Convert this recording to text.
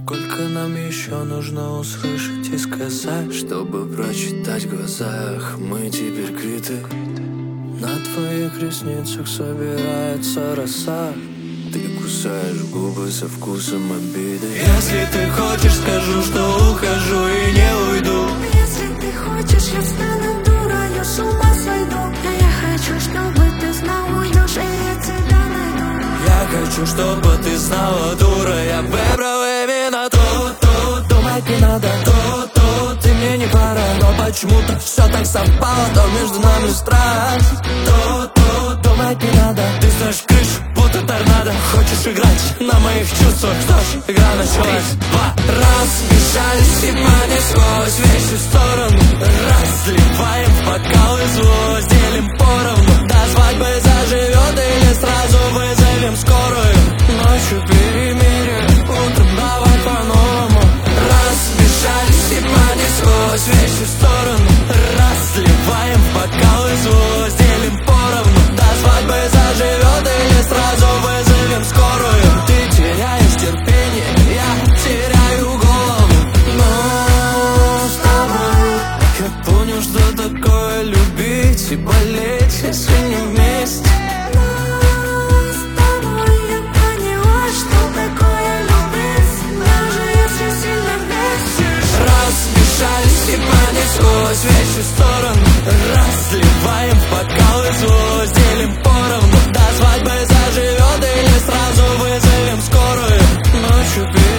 Сколько нам еще нужно услышать и сказать, чтобы прочитать в глазах, мы теперь квиты. На твоих ресницах собирается роса. Ты кусаешь губы со вкусом обиды. Если ты хочешь, скажу, что ухожу и не уйду. Если ты хочешь, я стану дурой, я с ума сойду. А я хочу, чтобы ты знал, уйдешь, и я тебя найду. Я хочу, чтобы ты знала, дура, я выбрал именно то. Думать не надо, то. Ты мне не пара, но почему-то все так совпало, то между нами страх. То, думать не надо. Ты знаешь крышу, будто торнадо. Хочешь играть на моих чувствах? Что ж, игра началась. 2 разбежались и понеслось вещи в сторону. Разливаем в бокалы злость, делим поровну. До свадьбы заживет или сразу вызовем скорую. Ночью перемирие, утром давай по-новому. Разбежались и понеслось вещи в сторону. Разливаем в бокалы злость, делим поровну. До свадьбы заживет или сразу вызовем скорую. Ты теряешь терпение, я теряю голову. Но с тобой я понял, что такое любить и болеть, если не вместе. С тобой я поняла, что такое любить, даже если сильно вместе. Разбежались и понеслось вещи в сторону. Разливаем в бокалы злость, делим поровну. До свадьбы заживет или сразу вызовем скорую. Ночью